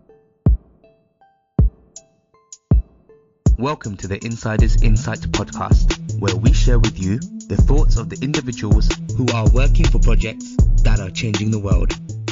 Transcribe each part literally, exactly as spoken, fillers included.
Welcome to the Insiders Insight podcast, where we share with you the thoughts of the individuals who are working for projects that are changing the world.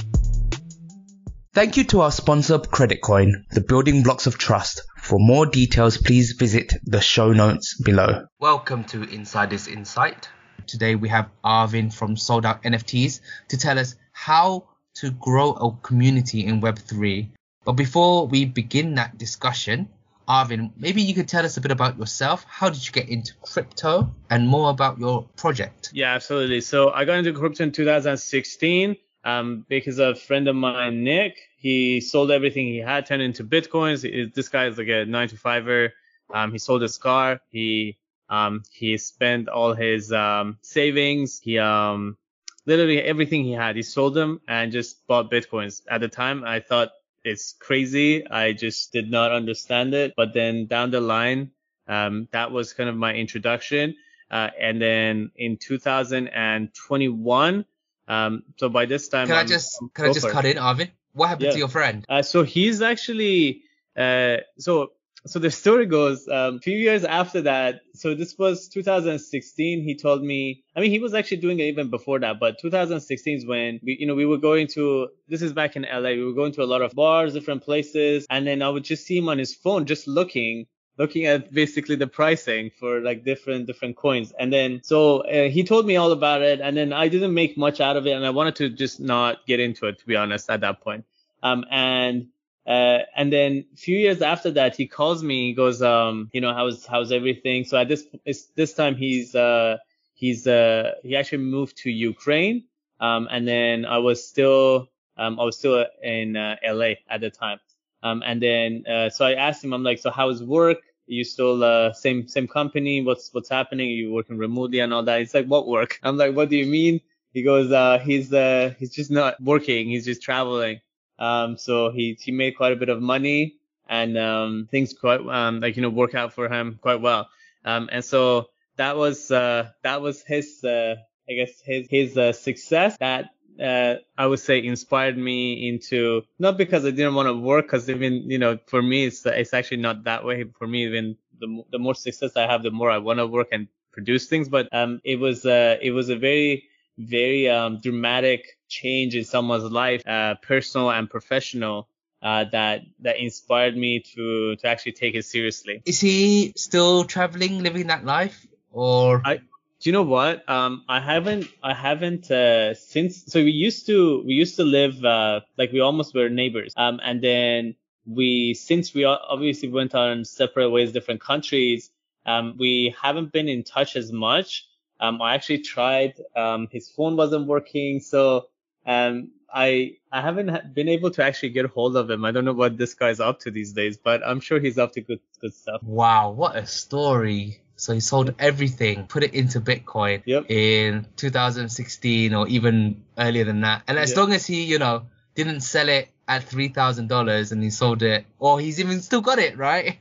Thank you to our sponsor, Credit Coin, the building blocks of trust. For more details, please visit the show notes below. Welcome to Insiders Insight. Today we have Arvin from Sold Out N F Ts to tell us how to grow a community in Web three. But before we begin that discussion, Arvin, maybe you could tell us a bit about yourself. How did you get into crypto and more about your project? Yeah, absolutely. So I got into crypto in two thousand sixteen um, because a friend of mine, Nick, he sold everything he had, turned into Bitcoins. This guy is like a nine to fiver. Um, he sold his car. He um, he spent all his um, savings. He um, literally everything he had, he sold them and just bought Bitcoins. At the time, I thought it's crazy. I just did not understand it. But then down the line, um, that was kind of my introduction. Uh, and then in two thousand twenty-one, um, so by this time, can I'm, I just can I just cut in, Arvin? What happened yeah. to your friend? Uh, so he's actually uh, so. So the story goes, um, a few years after that, so this was two thousand sixteen, he told me, I mean, he was actually doing it even before that, but two thousand sixteen is when, we, you know, we were going to, this is back in L A, we were going to a lot of bars, different places, and then I would just see him on his phone, just looking, looking at basically the pricing for like different, different coins. And then, so uh, he told me all about it, and then I didn't make much out of it, and I wanted to just not get into it, to be honest, at that point. Um, and Uh, and then a few years after that, he calls me, he goes, um, you know, how's, how's everything? So at this, it's, this time he's, uh, he's, uh, he actually moved to Ukraine. Um, and then I was still, um, I was still in, uh, L A at the time. Um, and then, uh, so I asked him, I'm like, so how's work? Are you still, uh, same, same company? What's, what's happening? Are you working remotely and all that? He's like, what work? I'm like, what do you mean? He goes, uh, he's, uh, he's just not working. He's just traveling. Um, so he, he made quite a bit of money and, um, things quite, um, like, you know, work out for him quite well. Um, and so that was, uh, that was his, uh, I guess his, his, uh, success that, uh, I would say inspired me into, not because I didn't want to work, cause even, you know, for me, it's, it's actually not that way. For me, even the, the more success I have, the more I want to work and produce things. But, um, it was, uh, it was a very, very, um, dramatic change in someone's life, uh, personal and professional, uh, that, that inspired me to, to actually take it seriously. Is he still traveling, living that life, or? I, do you know what? Um, I haven't, I haven't, uh, since, so we used to, we used to live, uh, like we almost were neighbors. Um, and then we, since we obviously went on separate ways, different countries, um, we haven't been in touch as much. Um, I actually tried, um, his phone wasn't working. So, um, I, I haven't been able to actually get hold of him. I don't know what this guy's up to these days, but I'm sure he's up to good, good stuff. Wow. What a story. So he sold everything, put it into Bitcoin yep. in two thousand sixteen or even earlier than that. And as yep. long as he, you know, didn't sell it at three thousand dollars and he sold it, or he's even still got it, right?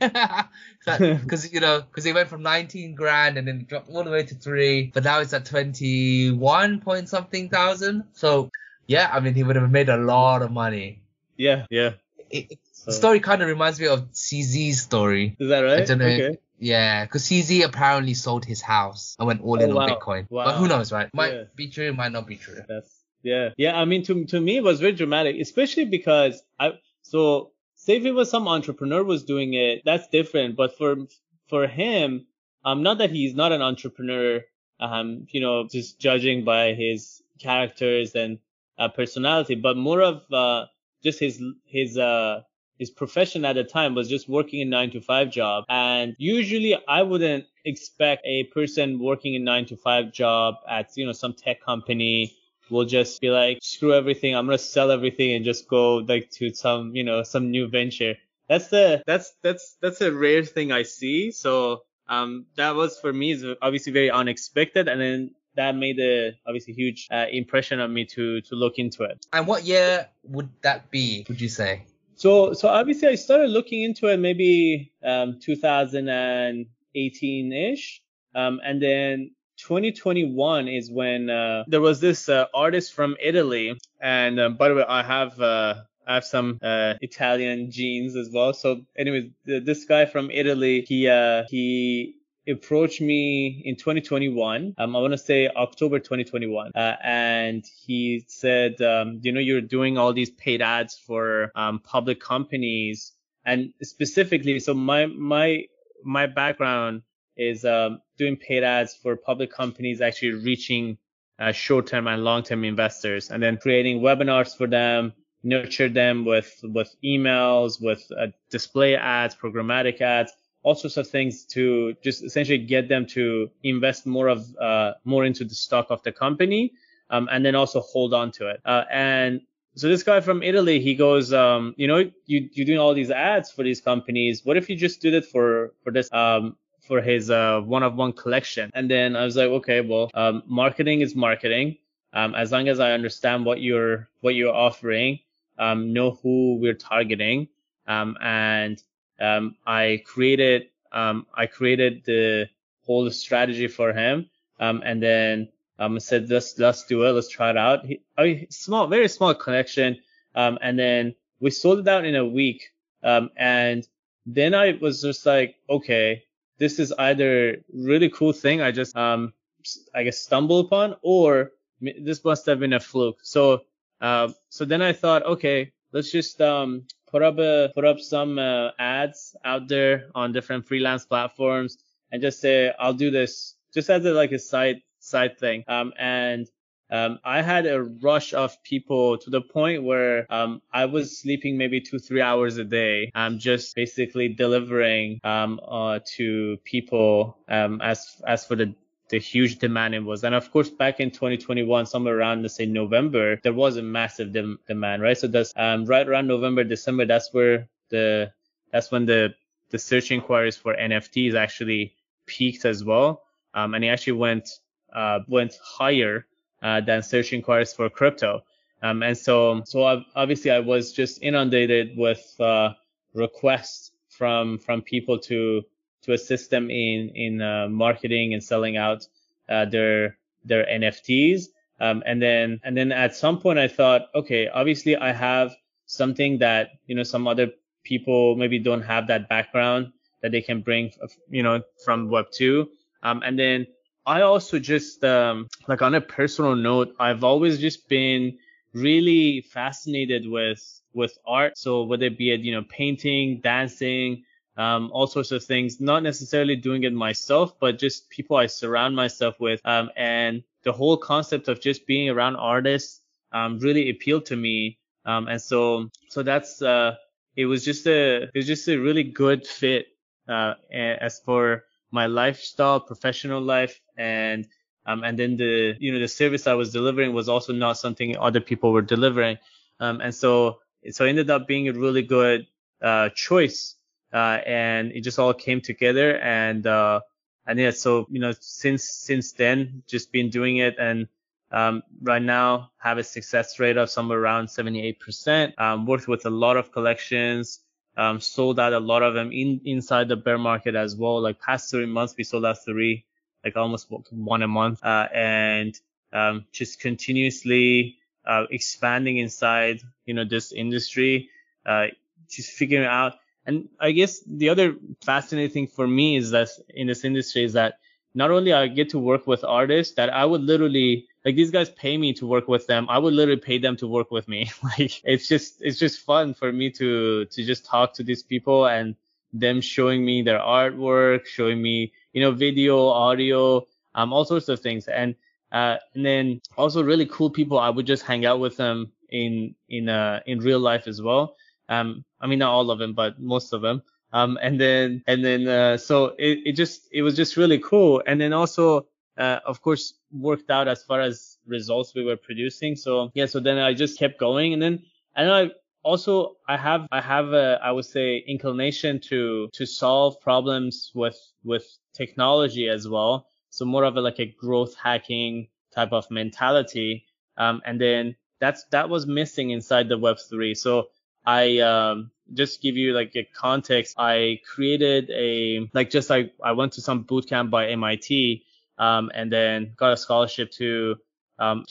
Because, you know, because he went from nineteen grand and then dropped all the way to three, but now it's at twenty-one point something thousand. So, yeah, I mean, he would have made a lot of money. Yeah, yeah. It, it, so. The story kind of reminds me of C Z's story. Is that right? I don't know. Okay. Yeah, because C Z apparently sold his house and went all in oh, wow. on Bitcoin. Wow. But who knows, right? Might yeah. be true, might not be true. That's Yeah. Yeah. I mean, to, to me, it was very dramatic, especially because I, so say if it was some entrepreneur was doing it, that's different. But for, for him, um, not that he's not an entrepreneur, um, you know, just judging by his characters and, uh, personality, but more of, uh, just his, his, uh, his profession at the time was just working a nine to five job. And usually I wouldn't expect a person working a nine to five job at, you know, some tech company will just be like, screw everything. I'm going to sell everything and just go like to some, you know, some new venture. That's the, that's, that's, that's a rare thing I see. So, um, that was for me is obviously very unexpected. And then that made a obviously huge uh, impression on me to, to look into it. And what year would that be, would you say? So, so obviously I started looking into it maybe, um, two thousand eighteen ish. Um, and then twenty twenty-one is when, uh, there was this, uh, artist from Italy. And, um, by the way, I have, uh, I have some uh, Italian genes as well. So anyways, th- this guy from Italy, he uh, he approached me in twenty twenty-one. Um, I want to say October twenty twenty-one. Uh, and he said, um, you know, you're doing all these paid ads for um, public companies. And specifically, so my my my background is um, doing paid ads for public companies, actually reaching uh, short-term and long-term investors, and then creating webinars for them, nurture them with with emails, with uh, display ads, programmatic ads, all sorts of things to just essentially get them to invest more of uh, more into the stock of the company, um, and then also hold on to it. Uh, and so this guy from Italy, he goes, um, you know, you you're doing all these ads for these companies. What if you just did it for for this um, for his uh, one-of-one collection? And then I was like, okay, well, um, marketing is marketing. Um, as long as I understand what you're what you're offering, um, know who we're targeting, um, and um, I created um, I created the whole strategy for him, um, and then um, I said, let's let's do it, let's try it out. He, I mean, small, very small connection, um, and then we sold it out in a week, um, and then I was just like, okay, this is either really cool thing I just um I guess stumbled upon, or this must have been a fluke. So uh, so then I thought, okay, let's just um put up a put up some uh, ads out there on different freelance platforms and just say I'll do this just as a, like a side side thing. Um and um I had a rush of people to the point where um I was sleeping maybe two three hours a day. I'm just basically delivering um uh to people um as as for the the huge demand it was. And of course, back in twenty twenty-one, somewhere around, let's say November, there was a massive dem- demand, right? So that's um, right around November, December, that's where the, that's when the, the search inquiries for N F Ts actually peaked as well. Um, and it actually went, uh, went higher, uh, than search inquiries for crypto. Um, and so, so I've, obviously I was just inundated with, uh, requests from, from people to, to assist them in in uh, marketing and selling out uh, their their N F Ts. Um, and then and then at some point I thought, okay, obviously I have something that you know some other people maybe don't have that background that they can bring, you know, from Web two. Um, and then I also just um, like on a personal note, I've always just been really fascinated with with art. So whether it be it, you know, painting, dancing, Um, all sorts of things, not necessarily doing it myself, but just people I surround myself with. Um, and the whole concept of just being around artists, um, really appealed to me. Um, and so, so that's, uh, it was just a, it was just a really good fit, uh, as for my lifestyle, professional life. And, um, and then the, you know, the service I was delivering was also not something other people were delivering. Um, and so, so it ended up being a really good, uh, choice. Uh, and it just all came together. And, uh, and yeah, so, you know, since, since then, just been doing it. And, um, right now have a success rate of somewhere around seventy-eight percent. Um, worked with a lot of collections, um, sold out a lot of them in, inside the bear market as well. Like past three months, we sold out three, like almost one a month. Uh, and, um, just continuously, uh, expanding inside, you know, this industry, uh, just figuring out. And I guess the other fascinating thing for me is that in this industry is that not only I get to work with artists that I would literally, like these guys pay me to work with them. I would literally pay them to work with me. Like it's just, it's just fun for me to, to just talk to these people and them showing me their artwork, showing me, you know, video, audio, um, all sorts of things. And, uh, and then also really cool people. I would just hang out with them in, in, uh, in real life as well. Um, I mean, not all of them, but most of them. Um, and then, and then, uh, so it, it just, it was just really cool. And then also, uh, of course, worked out as far as results we were producing. So yeah, so then I just kept going. And then, and I also, I have, I have a, I would say, inclination to, to solve problems with, with technology as well. So more of a, like a growth hacking type of mentality. Um, and then that's, that was missing inside the Web three. So, I, um, just give you like a context. I created a, like just like I went to some boot camp by M I T, um, and then got a scholarship to, um, just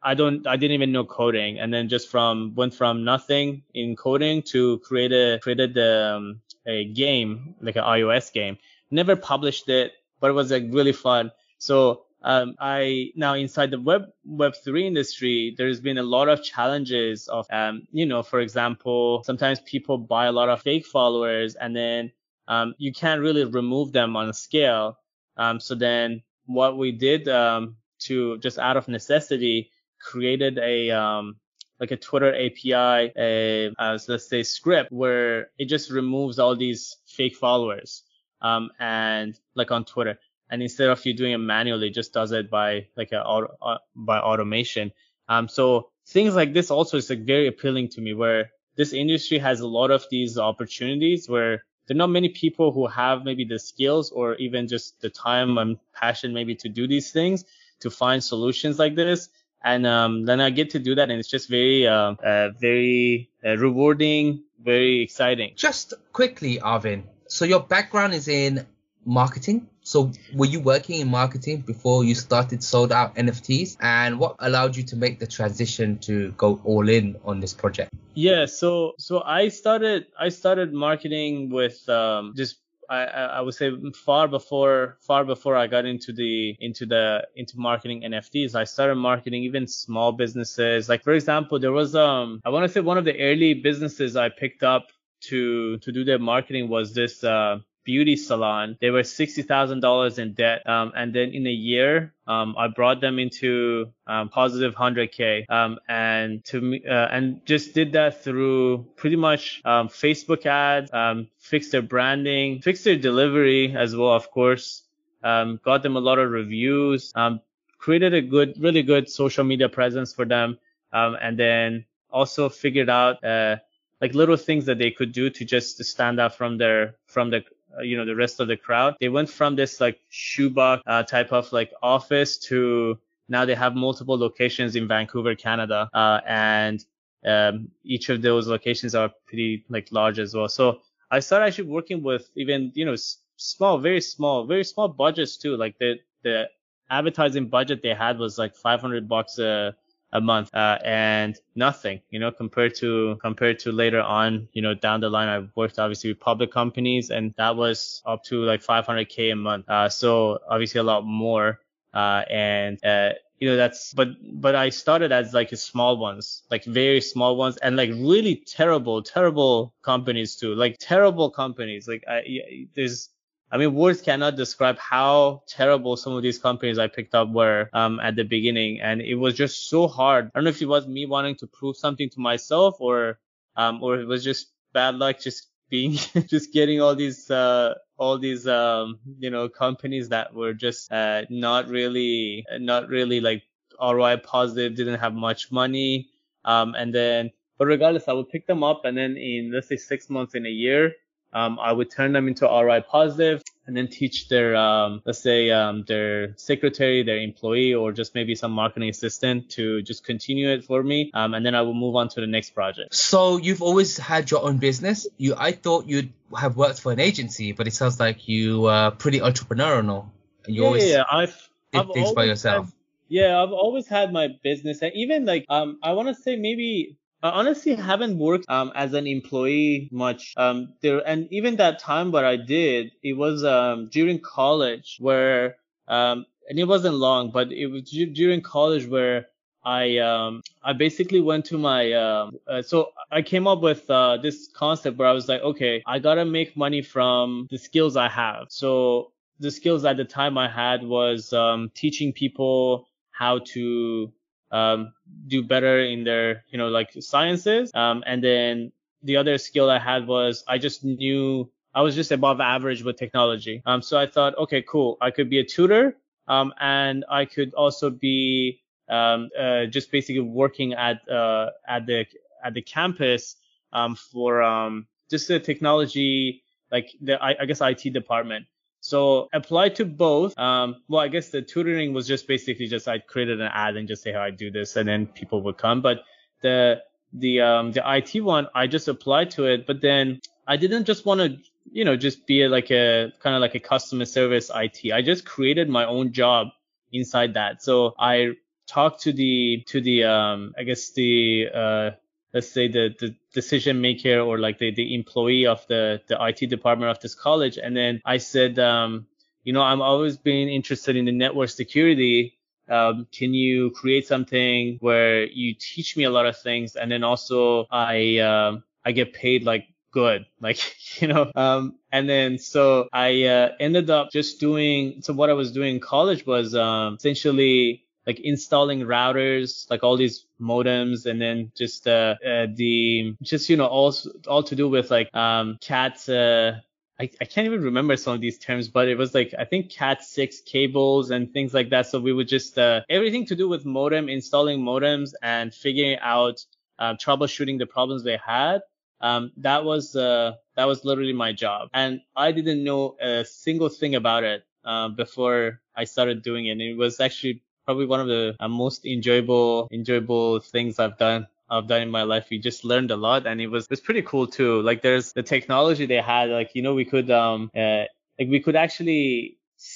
I don't, I didn't even know coding, and then just from went from nothing in coding to create a created um, a game, like an iOS game. Never published it, but it was like really fun. So um, I now inside the web web three industry, there's been a lot of challenges of um, you know, for example, sometimes people buy a lot of fake followers, and then um, you can't really remove them on a scale. Um, so then what we did um, to just out of necessity created a um, like a Twitter A P I, a, as let's say script where it just removes all these fake followers um, and like on Twitter. And instead of you doing it manually, it just does it by like a auto, uh, by automation. Um, so things like this also is like very appealing to me, where this industry has a lot of these opportunities where there are not many people who have maybe the skills or even just the time and passion maybe to do these things, to find solutions like this. And um, then I get to do that, and it's just very, uh, uh, very uh, rewarding, very exciting. Just quickly, Arvin. So your background is in marketing. So were you working in marketing before you started Sold Out N F Ts? And what allowed you to make the transition to go all in on this project? Yeah, so so I started I started marketing with um, just I, I would say far before far before I got into the into the into marketing N F Ts. I started marketing even small businesses. Like for example, there was um I want to say one of the early businesses I picked up to to do their marketing was this uh beauty salon. They were sixty thousand dollars in debt. Um, and then in a year, um, I brought them into um, positive one hundred K. Um, and to me, uh, and just did that through pretty much um, Facebook ads, um, fixed their branding, fixed their delivery as well, of course. Um, got them a lot of reviews. Um, created a good, really good social media presence for them. Um, and then also figured out uh, like little things that they could do to just to stand out from their from the Uh, you know, the rest of the crowd. They went from this like shoebox uh, type of like office to now they have multiple locations in Vancouver, Canada. Uh, and um, each of those locations are pretty like large as well. So I started actually working with even, you know, s- small, very small, very small budgets too. Like the, the advertising budget they had was like five hundred bucks a a month, uh, and nothing, you know, compared to, compared to later on, you know, down the line, I worked obviously with public companies, and that was up to like five hundred K a month. Uh, so obviously a lot more. Uh, and, uh, you know, that's, but, but I started as like small ones, like very small ones, and like really terrible, terrible companies too, like terrible companies. Like I, there's, I mean, words cannot describe how terrible some of these companies I picked up were um, at the beginning. And it was just so hard. I don't know if it was me wanting to prove something to myself, or um, or it was just bad luck, just being, just getting all these, uh, all these, um, you know, companies that were just uh, not really, not really like R O I positive, didn't have much money. Um, and then, but regardless, I would pick them up, and then in, let's say, six months in a year, Um, I would turn them into R O I positive, and then teach their, um, let's say, um, their secretary, their employee, or just maybe some marketing assistant to just continue it for me. Um, and then I will move on to the next project. So you've always had your own business. You, I thought you'd have worked for an agency, but it sounds like you are pretty entrepreneurial. You yeah, always yeah, yeah. I've, did I've things by always yourself. had, yeah, I've always had my business, and even like, um, I want to say maybe. I honestly haven't worked um, as an employee much um, there, and even that time what I did, it was um, during college where, um, and it wasn't long, but it was du- during college where I um, I basically went to my um, uh, so I came up with uh, this concept where I was like, okay, I gotta make money from the skills I have. So the skills at the time I had was um, teaching people how to um, do better in their, you know, like sciences. Um, and then the other skill I had was I just knew I was just above average with technology. Um, so I thought, okay, cool. I could be a tutor. Um, and I could also be, um, uh, just basically working at, uh, at the, at the campus, um, for, um, just the technology, like the, I, I guess I T department. So applied to both. Um, well, I guess the tutoring was just basically just I created an ad and just say how I do this, and then people would come. But the the um the I T one, I just applied to it, but then I didn't just want to, you know, just be a, like a kind of like a customer service I T. I just created my own job inside that. So I talk to the to the um I guess the uh let's say the the decision maker or like the the employee of the the I T department of this college, and then I said, um you know, I'm always been interested in the network security. Um, can you create something where you teach me a lot of things, and then also I um I get paid like good, like, you know, um, and then so I uh, ended up just doing, so what I was doing in college was um, essentially like installing routers, like all these modems, and then just uh, uh the just you know all all to do with like um cat uh I, I can't even remember some of these terms, but it was like I think cat six cables and things like that. So we would just uh everything to do with modem, installing modems and figuring out uh, troubleshooting the problems they had. Um, that was uh, that was literally my job, and I didn't know a single thing about it uh, before I started doing it. And it was actually probably one of the uh, most enjoyable enjoyable things I've done I've done in my life. We just learned a lot, and it was it was pretty cool too. Like there's the technology they had, like you know we could um uh, like we could actually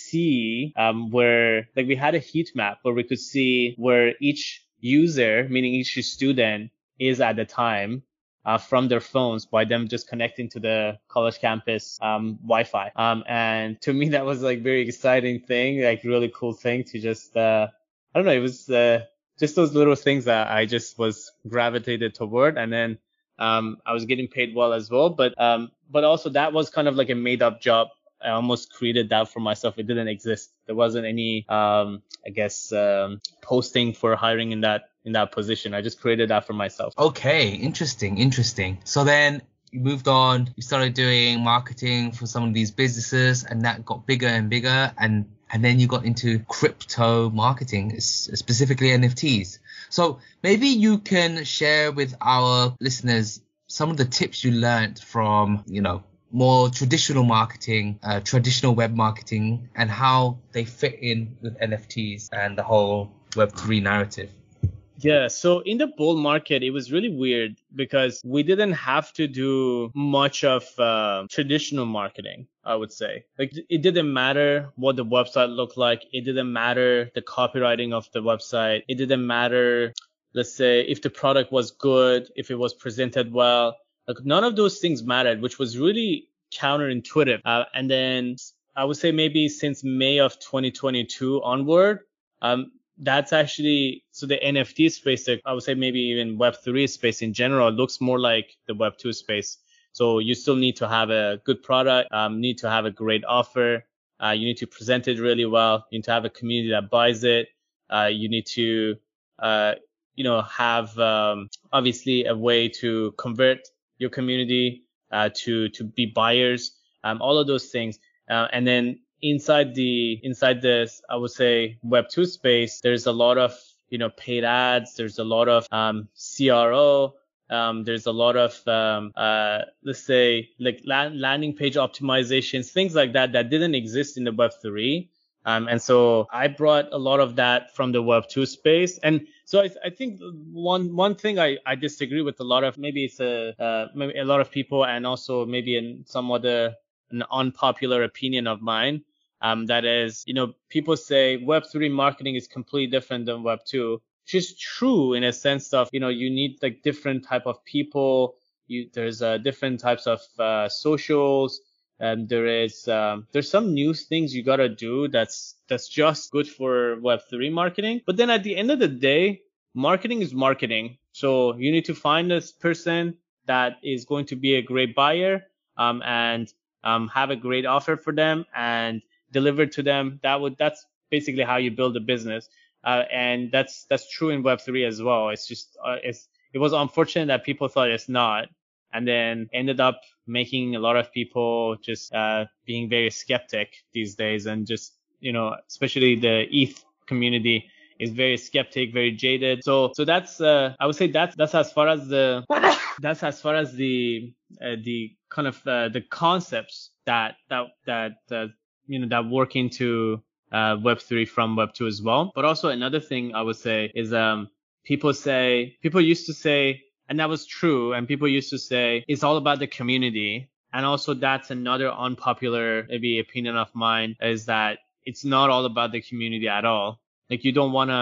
see um where like we had a heat map where we could see where each user, meaning each student, is at the time. Uh, from their phones by them just connecting to the college campus um, Wi-Fi. Um, and to me, that was like very exciting thing, like really cool thing to just, uh, I don't know, it was uh, just those little things that I just was gravitated toward. And then um, I was getting paid well as well. But um, but also that was kind of like a made up job. I almost created that for myself. It didn't exist. There wasn't any, um, I guess, um, posting for hiring in that in that position. I just created that for myself. Okay, interesting, interesting. So then you moved on, you started doing marketing for some of these businesses, and that got bigger and bigger, and and then you got into crypto marketing, specifically N F Ts. So maybe you can share with our listeners some of the tips you learned from, you know, more traditional marketing, uh, traditional web marketing, and how they fit in with N F Ts and the whole Web three narrative. Yeah, so in the bull market, it was really weird because we didn't have to do much of uh, traditional marketing, I would say. Like, it didn't matter what the website looked like. It didn't matter the copywriting of the website. It didn't matter, let's say, if the product was good, if it was presented well. Like, none of those things mattered, which was really counterintuitive. Uh, and then I would say maybe since May of twenty twenty-two onward, um, that's actually, so the N F T space, I would say maybe even Web three space in general, looks more like the Web two space. So you still need to have a good product, um, need to have a great offer. Uh, you need to present it really well. You need to have a community that buys it. Uh, you need to, uh, you know, have, um, obviously a way to convert your community, uh, to, to be buyers, um, all of those things. Uh, and then Inside the inside this, I would say Web two space, there's a lot of, you know, paid ads. There's a lot of um, C R O. Um, there's a lot of, um, uh, let's say, like land, landing page optimizations, things like that that didn't exist in the Web three. Um, and so I brought a lot of that from the Web two space. And so I, I think one one thing I, I disagree with a lot of, maybe it's a uh, maybe a lot of people, and also maybe in some other an unpopular opinion of mine. Um, that is, you know, people say Web three marketing is completely different than Web two, which is true in a sense of, you know, you need like different type of people. You, there's uh, different types of uh, socials. And there is, um, there's some new things you gotta do that's, that's just good for Web three marketing. But then at the end of the day, marketing is marketing. So you need to find this person that is going to be a great buyer, um, and, um, have a great offer for them and deliver to them. That would, that's basically how you build a business. Uh, and that's, that's true in Web three as well. It's just, uh, it's, it was unfortunate that people thought it's not, and then ended up making a lot of people just, uh, being very skeptic these days. And just, you know, especially the E T H community is very skeptic, very jaded. So, so that's, uh, I would say that's, that's as far as the, that's as far as the, uh, the kind of, uh, the concepts that, that, that, uh, you know, that work into, uh, Web three from Web two as well. But also another thing I would say is, um, people say, people used to say, and that was true, and people used to say, it's all about the community. And also that's another unpopular, maybe opinion of mine, is that it's not all about the community at all. Like, you don't want to,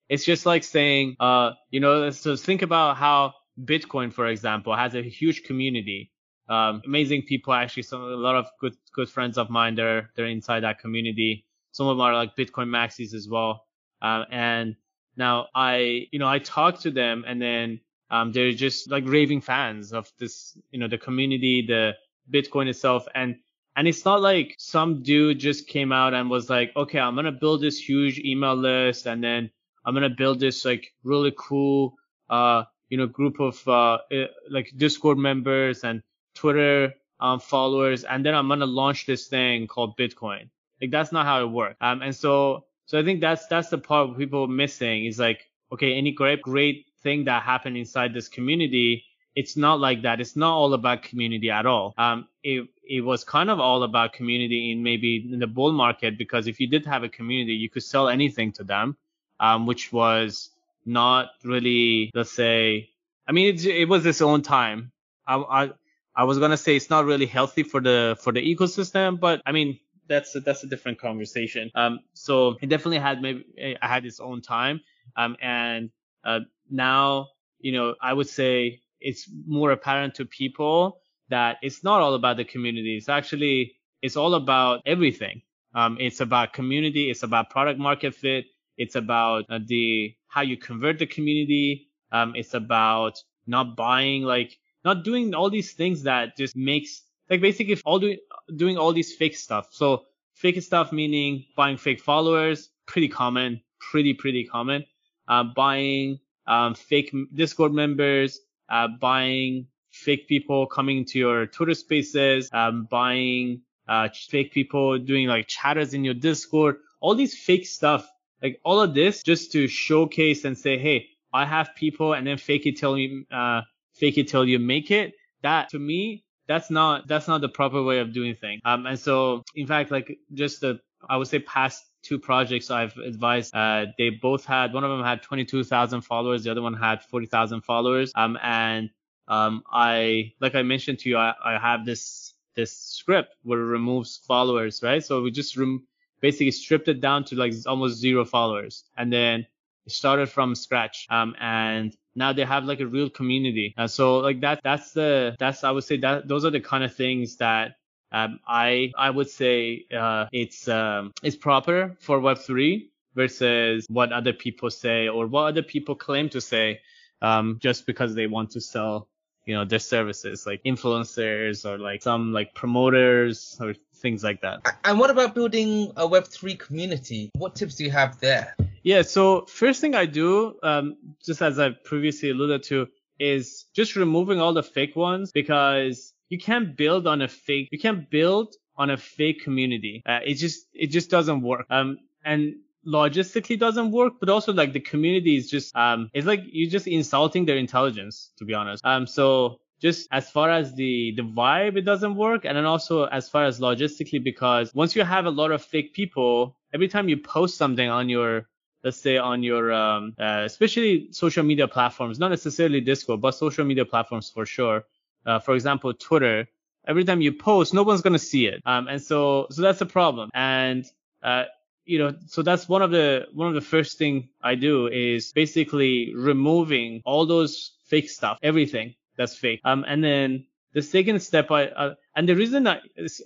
It's just like saying, uh, you know, so think about how Bitcoin, for example, has a huge community. Um, amazing people, actually, some, a lot of good, good friends of mine, they're, they're inside that community. Some of them are like Bitcoin maxis as well. Uh, and now I, you know, I talk to them and then, um, they're just like raving fans of this, you know, the community, the Bitcoin itself. And, and it's not like some dude just came out and was like, okay, I'm going to build this huge email list and then I'm going to build this like really cool, uh, you know, group of, uh, like Discord members and Twitter, um, followers. And then I'm going to launch this thing called Bitcoin. Like that's not how it works. Um, and so, so I think that's, that's the part people are missing is like, okay, any great, great thing that happened inside this community, it's not like that. It's not all about community at all. Um, it, it was kind of all about community in maybe in the bull market, because if you did have a community, you could sell anything to them, um, which was not really, let's say, I mean, it, it was its own time. I, I, I was going to say it's not really healthy for the, for the ecosystem, but I mean, that's a, that's a different conversation. Um, so it definitely had maybe, it had its own time. Um, and, uh, now, you know, I would say it's more apparent to people that it's not all about the community. It's actually, it's all about everything. Um, it's about community. It's about product market fit. It's about uh, the, how you convert the community. Um, it's about not buying, like, not doing all these things that just makes, like, basically all doing, doing all these fake stuff. So fake stuff meaning buying fake followers, pretty common, pretty, pretty common. Uh, buying, um, fake Discord members, uh, buying fake people coming to your Twitter spaces, um, buying, uh, fake people doing like chatters in your Discord, all these fake stuff, like all of this just to showcase and say, hey, I have people, and then fake it till you, uh, fake it till you make it. That to me, that's not, that's not the proper way of doing things. Um, and so in fact, like just the, I would say past two projects I've advised, uh, they both had, one of them had twenty-two thousand followers. The other one had forty thousand followers. Um, and, um, I, like I mentioned to you, I, I have this, this script where it removes followers, right? So we just rem- basically stripped it down to like almost zero followers. And then it started from scratch. Um, and now they have like a real community. Uh, so like that, that's the, that's, I would say that those are the kind of things that, um, I, I would say, uh, it's, um, it's proper for Web three versus what other people say or what other people claim to say, um, just because they want to sell, you know, their services, like influencers or like some like promoters or things like that. And what about building a Web three community? What tips do you have there? Yeah, so first thing I do, um, just as I previously alluded to, is just removing all the fake ones, because you can't build on a fake, you can't build on a fake community. Uh, it just, it just doesn't work. Um, and logistically doesn't work, but also like the community is just, um, it's like you're just insulting their intelligence, to be honest. Um, so just as far as the, the vibe, it doesn't work. And then also as far as logistically, because once you have a lot of fake people, every time you post something on your, let's say on your, um, uh, especially social media platforms, not necessarily Discord, but social media platforms for sure. Uh, for example, Twitter, every time you post, no one's going to see it. Um, and so, so that's a problem. And, uh, you know, so that's one of the, one of the first thing I do is basically removing all those fake stuff, everything that's fake. Um, and then the second step, I, uh, and the reason I,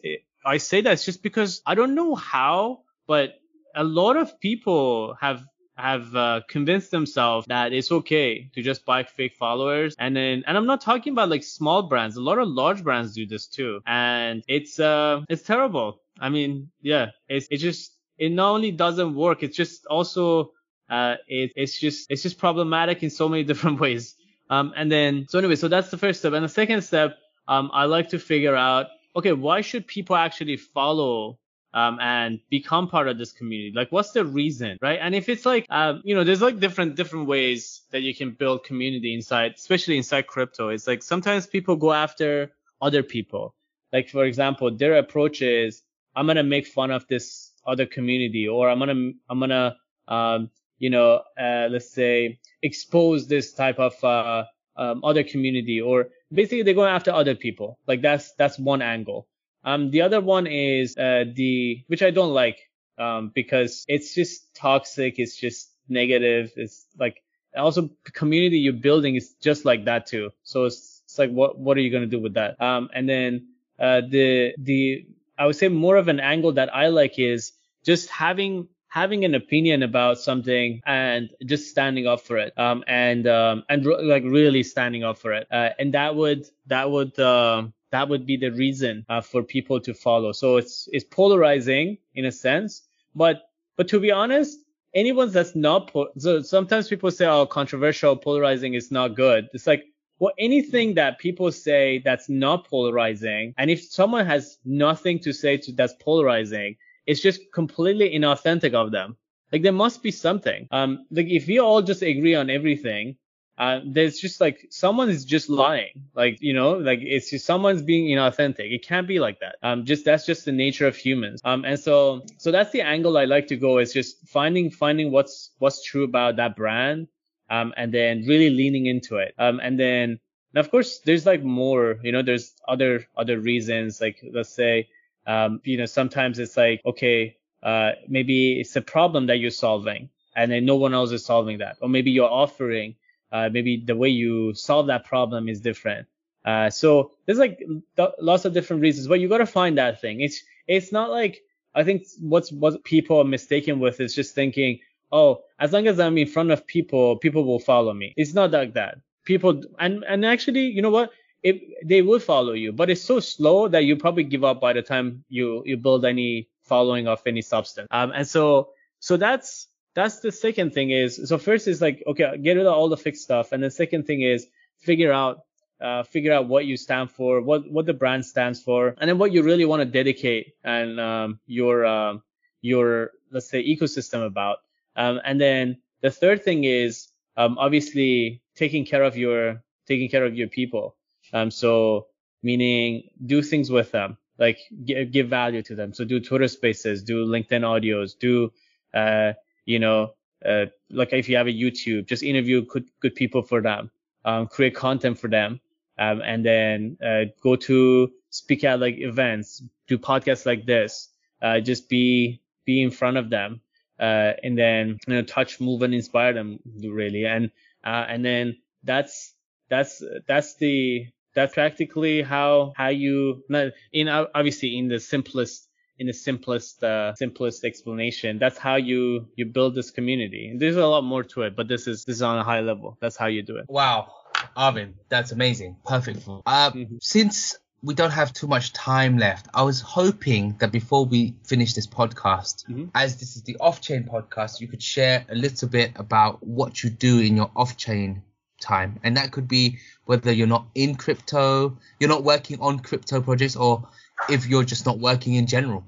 I say that is just because I don't know how, but a lot of people have have uh, convinced themselves that it's okay to just buy fake followers. And then, and I'm not talking about like small brands. A lot of large brands do this too. And it's, uh, it's terrible. I mean, yeah, it's, it just, it not only doesn't work, it's just also, uh, it, it's just, it's just problematic in so many different ways. Um, and then, so anyway, so that's the first step. And the second step, um, I like to figure out, okay, why should people actually follow Um, and become part of this community? Like, what's the reason, right? And if it's like, um, you know, there's like different, different ways that you can build community inside, especially inside crypto. It's like sometimes people go after other people. Like, for example, their approach is, I'm going to make fun of this other community, or I'm going to, I'm going to, um, you know, uh, let's say expose this type of, uh, um, other community, or basically they're going after other people. Like that's, that's one angle. Um, the other one is, uh, the, which I don't like, um, because it's just toxic. It's just, negative. It's like also community you're building is just like that too. So it's, it's like what what are you gonna do with that? Um, and then uh, the the I would say more of an angle that I like is just having having an opinion about something and just standing up for it. Um, and um, and re- like really standing up for it. Uh, and that would that would uh, that would be the reason uh, for people to follow. So it's it's polarizing in a sense, but but to be honest, anyone that's not po- so sometimes people say, oh, controversial, polarizing is not good. It's like, well, anything that people say that's not polarizing, and if someone has nothing to say to that's polarizing, it's just completely inauthentic of them. Like there must be something. Um, like if we all just agree on everything, uh, there's just like someone is just lying. Like, you know, like it's just someone's being inauthentic. It can't be like that. Um, just that's just the nature of humans. Um, and so so that's the angle I like to go, is just finding finding what's what's true about that brand. Um, and then really leaning into it. Um, and then, and of course, there's like more, you know, there's other, other reasons, like let's say, um, you know, sometimes it's like, okay, uh, maybe it's a problem that you're solving and then no one else is solving that. Or maybe you're offering, uh, maybe the way you solve that problem is different. Uh, so there's like th- lots of different reasons, but you got to find that thing. It's, it's not like, I think what's, what people are mistaken with is just thinking, oh, as long as I'm in front of people, people will follow me. It's not like that. People, and, and actually, you know what? If they will follow you, but it's so slow that you probably give up by the time you, you build any following of any substance. Um, and so, so that's, that's the second thing is, so first is like, okay, get rid of all the fixed stuff. And the second thing is figure out, uh, figure out what you stand for, what, what the brand stands for, and then what you really want to dedicate and, um, your, um, your, let's say, ecosystem about. Um, and then the third thing is, um, obviously taking care of your, taking care of your people. Um, so meaning do things with them, like give, give value to them. So do Twitter spaces, do LinkedIn audios, do, uh, you know, uh, like if you have a YouTube, just interview good, good people for them, um, create content for them. Um, and then, uh, go to speak at like events, do podcasts like this, uh, just be, be in front of them. Uh, and then, you know, touch, move, and inspire them really. And, uh, and then that's, that's, that's the, that's practically how, how you, in, obviously in the simplest, in the simplest, uh, simplest explanation, that's how you, you build this community. And there's a lot more to it, but this is, this is on a high level. That's how you do it. Wow. Arvin, that's amazing. Perfect. Uh, mm-hmm. Since we don't have too much time left, I was hoping that before we finish this podcast, mm-hmm. as this is the off-chain podcast, you could share a little bit about what you do in your off-chain time. And that could be whether you're not in crypto, you're not working on crypto projects, or if you're just not working in general.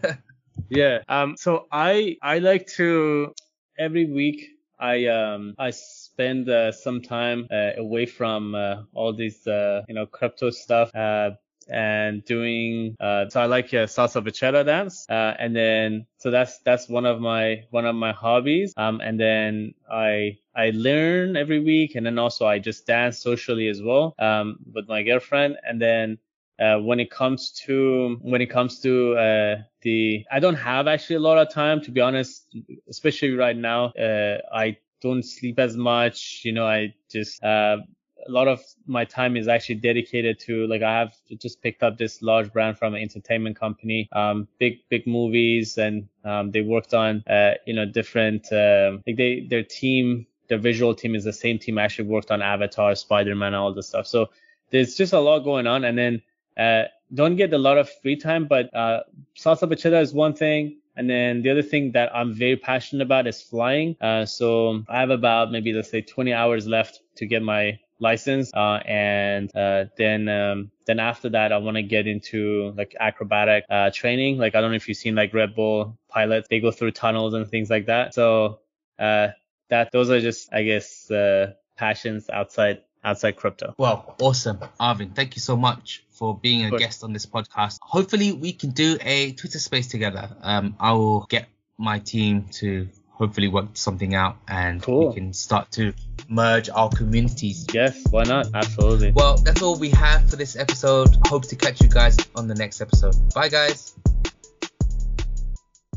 Yeah. Um. So I I like to every week I um I spend uh, some time uh, away from uh, all these uh, you know crypto stuff. Uh, and doing uh so I like uh, salsa bachata dance, uh and then so that's that's one of my one of my hobbies. Um and then I I learn every week, and then also I just dance socially as well um with my girlfriend. And then uh when it comes to when it comes to uh the I don't have actually a lot of time, to be honest, especially right now. uh I don't sleep as much, you know. I just uh a lot of my time is actually dedicated to, like, I have just picked up this large brand from an entertainment company, um, big, big movies. And, um, they worked on, uh, you know, different, um, like they, their team, their visual team is the same team actually worked on Avatar, Spider-Man, all this stuff. So there's just a lot going on. And then, uh, don't get a lot of free time, but, uh, salsa bachata is one thing. And then the other thing that I'm very passionate about is flying. Uh, so I have about maybe, let's say twenty hours left to get my license, uh, and, uh, then, um, then after that, I want to get into like acrobatic, uh, training. Like, I don't know if you've seen like Red Bull pilots, they go through tunnels and things like that. So, uh, that, those are just, I guess, uh, passions outside, outside crypto. Well, awesome. Arvin, thank you so much for being a guest on this podcast. Hopefully we can do a Twitter space together. Um, I will get my team to hopefully work something out, and cool. we can start to merge our communities. Yes, why not? Absolutely. Well, that's all we have for this episode. Hope to catch you guys on the next episode. Bye, guys.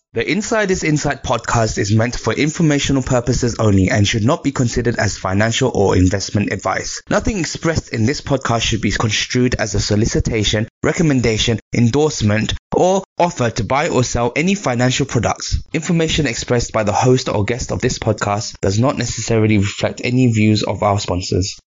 The Inside This Insight podcast is meant for informational purposes only and should not be considered as financial or investment advice. Nothing expressed in this podcast should be construed as a solicitation, recommendation, endorsement, or offer to buy or sell any financial products. Information expressed by the host or guest of this podcast does not necessarily reflect any views of our sponsors.